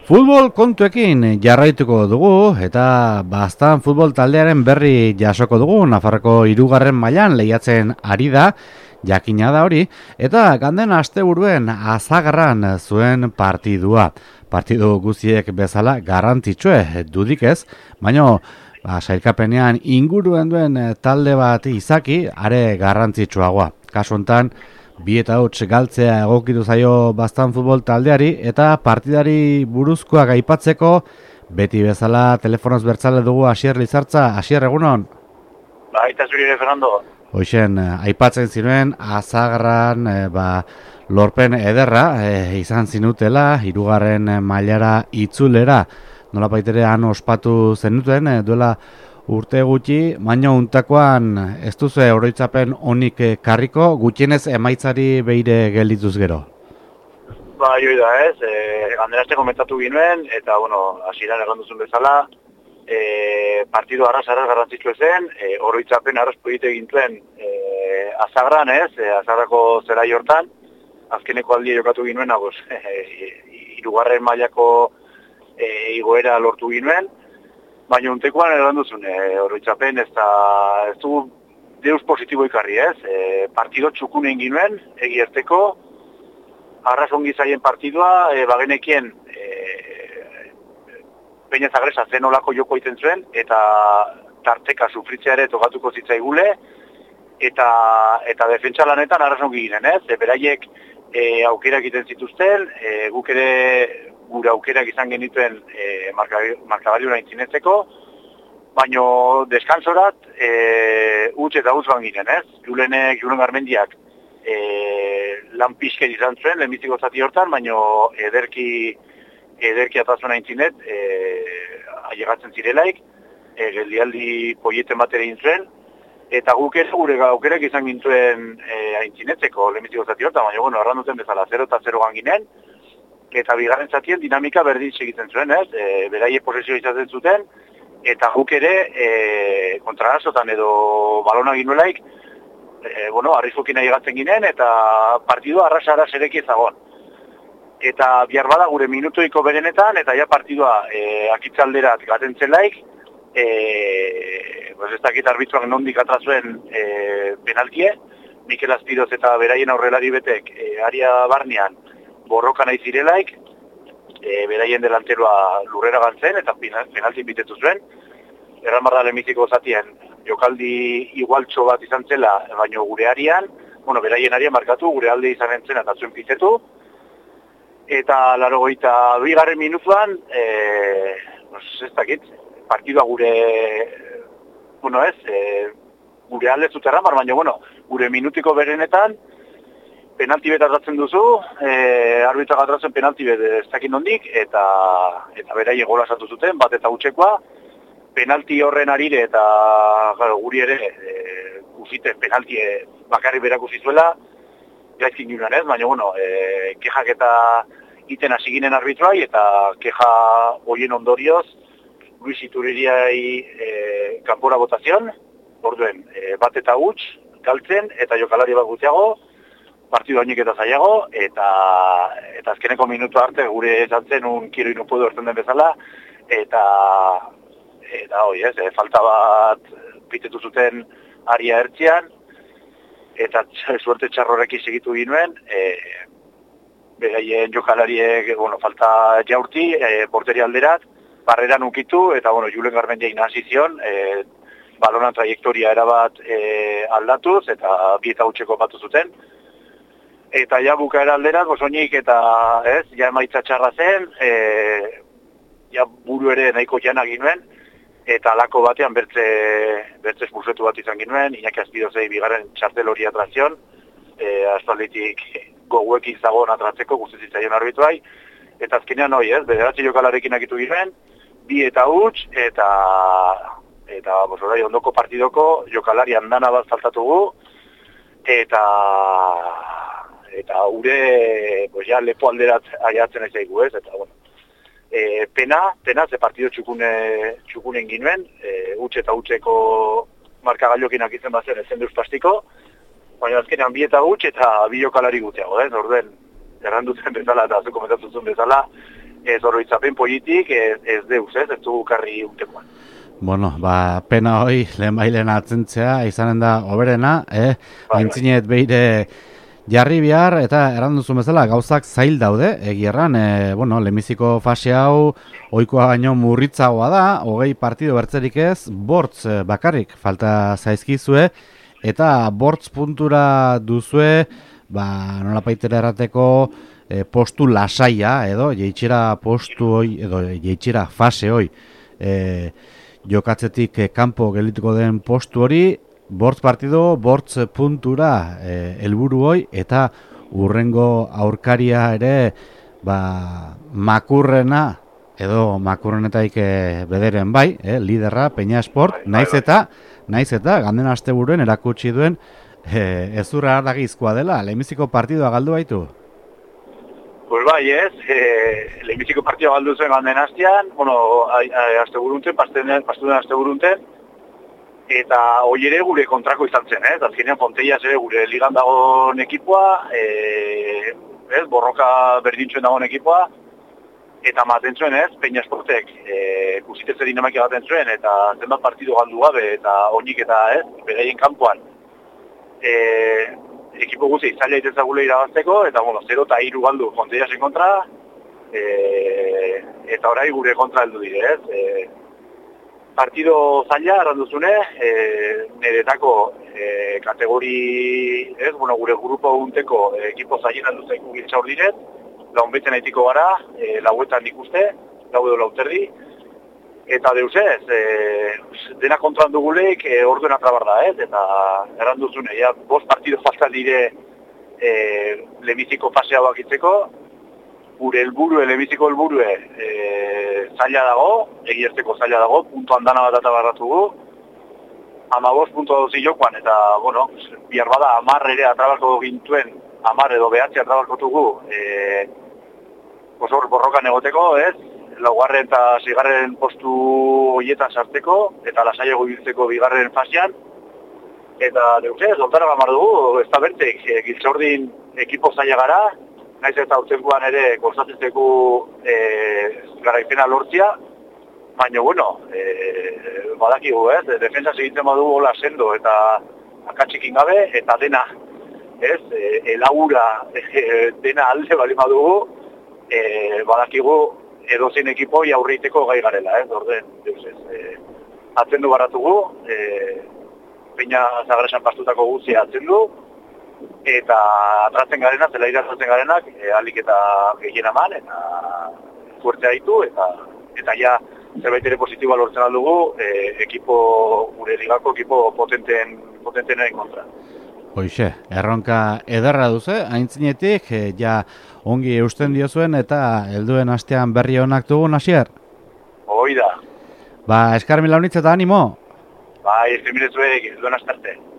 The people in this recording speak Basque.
Futbol kontuekin jarraituko dugu eta Baztan futbol taldearen berri jasoko dugu. Nafarroko 3. mailan lehiatzen ari da, jakina da hori, eta ganden asteburuen Azagarran zuen partidua. Partidu guztiek bezala garrantzitsue dudik ez, baina sailkapenean inguruen duen talde bat izaki are garrantzitsuagoa. Kasu hontan 2-0 galtzea egokitu zaio Baztan futbol taldeari eta partidari buruzkoak aipatzeko beti bezala telefonoz bertzale dugu Asier Lizartza. Asier, egunon? Baita zuri Fernando. Hoxen, aipatzen zinuen Azagarran lorpen ederra izan zinutela 3. mailara itzulera. Nolabait ere han ospatu zenuten duela urte gutxi, baina untakoan ez duzu oroitzapen onik karriko, gutxienez emaitzari beire geldituz gero? Joi da ez, ganderaste komentatu ginuen, eta hasieran egon duzun bezala, partidu arras garrantzitsua zen, oroitzapen arras polite gintuen Azagran ez, Azagrako zelai hortan, azkeneko aldia jokatu ginuen, 3. mailako igoera lortu ginuen, baina untekoan eran duzun, oroitzapen ez du deus positibo ikarri ez, partido txukunen ginuen, egierteko, arras ongi zaien partidua, bagenekien Peña Zagresa zen olako joko iten zuen, eta tarteka sufritzea ere tokatuko zitzaigule, eta defentsa lanetan arras ongi ginen ez, beraiek aukerak iten zituzten, guk ere gure aukerak izan genituen markagailu naintzinetzeko, baino deskansorat utz eta utz ban ginen, ez? Julen Garmendiak lan pixken izan zuen, lehenbiziko zati hortan, baino ederki atazuen naintzinet ailegatzen zirelaik, geldialdi poieten bat ere intzuen, eta guk ere gure aukerak izan gintuen aintzinetzeko lehenbiziko zati hortan, baina arranduten bezala 0 eta 0 ginen, eta bigarren zatien dinamika berdin segitzen zuen, ez? Beraie posesio izaten zuten, eta guk ere kontrarazotan edo balona ginuelaik, arrizkokin ailegatzen ginen, eta partidua arras ereki ezagon. Eta bihar bada gure minutoiko berenetan, eta ja partidua akitzalderat gaten zelaik, ez dakit arbitruak nondik atrazuen penaltie, Mikel Azpiroz eta beraien aurrelari betek aria barnean borroka nahi zirelaik, beraien delanteroa lurrera gantzen eta penalti bitetu zuen. Erran barra lehenbiziko zatien jokaldi igualtxo bat izan zela, baino gure arian, beraien arian markatu, gure alde izan entzen eta zuen pitetu. Eta 82. minutuan, ez dakit, partidua gure, gure alde zuterran, baina gure minutiko berenetan, penalti bet atratzen duzu, arbitrak atratzen penalti bet ez dakit nondik, eta beraien gola sartu zuten, bat eta utxekoa, penalti horren arire eta guri ere usiten penalti bakarri berak usizuela, gaizkin ginen ez, baina kexak eta iten hasi ginen arbitrai, eta kexa horien ondorioz, Luis Ituririai kanpora botazion, orduen bat eta huts, galtzen, eta jokalari bat gutxiago, partidu hainik eta zailago, eta azkeneko minutu arte gure esantzen un kilo inupudu erten den bezala, eta falta bat pitetu zuten aria ertzian, eta suerte txarroreki segitu ginuen, beraien jokalariek falta jaurti, porteri alderat, barreran ukitu, eta Julen Garmendia inasi zion, balonan trajektoria erabat aldatuz, eta 2 eta utxeko batu zuten, eta ja bukaera alderat, soilik eta emaitza txarra zen, buru ere nahiko jana ginuen, eta alako batean bertze espulsetu bat izan ginuen, Iñaki Azpidozei bigarren txartel hori atrazion, aspalditik goguekin zagoen atratzeko guztizitzaion arbituai, eta azkenean bederatzi jokalarekin akitu ginuen, 2 eta huts, eta ondoko partidoko jokalari andana bat faltatugu, eta ure lepo alderat aiatzen ez zaigu ez, eta pena, ze partido txukunen ginuen, huts eta hutseko markagailokin akitzen bazen ezen duz plastiko, baina azkenean 2 eta huts eta 2 jokalari guteago, orduen, erranduten bezala eta zu komentatu zuen bezala, ez oroitzapen politik, ez deuz, ez dugu karri untekoan. Bueno, pena hoi, lehen atzentzea, izanen da oberena, aintzinet behire jarri behar, eta erranduzun bezala, gauzak zail daude, egierran, lehenbiziko fase hau, ohikoa baino murritzagoa da, 20 partido bertzerik ez, bortz bakarrik falta zaizkizue, eta bortz puntura duzue, nola paitera errateko, postu lasaia, edo, jeitxera postu hoi, edo, jeitxera fase hoi, jokatzetik kanpo gelituko den postu hori, bortz partido, bortz puntura helburu hoi, eta urrengo aurkaria ere makurrena, edo makurrenetaik bederen bai, liderra, Peña Sport, naiz eta ganden asteburuen erakutsi duen ezurra ardagizkoa dela, lehenbiziko partidua galdu baitu? Pues bai, ez, lehenbiziko partidua galdu zuen ganden hastean, asteburunten, pastuden asteburunten, eta hoi ere gure kontrako izan zen, ez? Azkenean Fonteias ere gure ligan dagoen ekipoa, borroka berdintzuen dagoen ekipoa, eta maten zuen, ez? Peña Sportek kusitetze dinamakia baten zuen, eta zenbat partidu galdu gabe, eta oinik eta, begaien kanpoan. Ekipo guzi zaila itezagule irabazteko, eta 0-3 galdu Fonteiasen kontra, eta orai gure kontra heldu dire, ez? Partido zaila arranduzune, niretako kategori, gure grupo unteko ekipo zailen alduzaiku giltza hor diret, launbetzen aitiko gara, lauetan ikuste, lau edo lauterdi, eta deus ez, dena kontrolan duguleik orduen atrabar da, eta erranduzune, 5 partido falta dire lehenbiziko fasea bakitzeko, gure helburu, lehenbiziko helburue zaila dago, egierteko zaila dago, puntu andana bat atabarratugu, 15 puntu zilokoan, eta, bihar bada, 10 ere atrabarko gintuen, 10 edo behatzi atrabarkotugu, borrokan egoteko, ez? Laugarren eta 6. postu horietan sartzeko, eta lasaiago biltzeko 2. fasean, eta, zoltara gamar dugu, ez da bertek, giltzordin ekipo zaila gara, naiz eta urtenkoan ere kostatzeko garaipena lortzia, baina, badakigu, defensa segitzen badu hola sendo eta akatxikin gabe, eta dena, elaura dena alde bali badugu, badakigu edozein ekipoi aurreiteko gai garela, orden, atzendu baratugu, Peña Zagresan pastutako guzia atzendu, eta atratzen garena, zela iratratzen garenak, alik eta gehien eman, eta fuertea ditu, eta ja zerbait ere positiboa lortzen aldugu, gure ligako ekipo potentenaren kontra. Hoixe, erronka ederra duze, aintzinetik, ja ongi eusten diozuen, eta helduen astean berri honak dugun, Asier? Hoi da. Eskar mila honitz eta animo? Eskermirezuek, helduen astarte.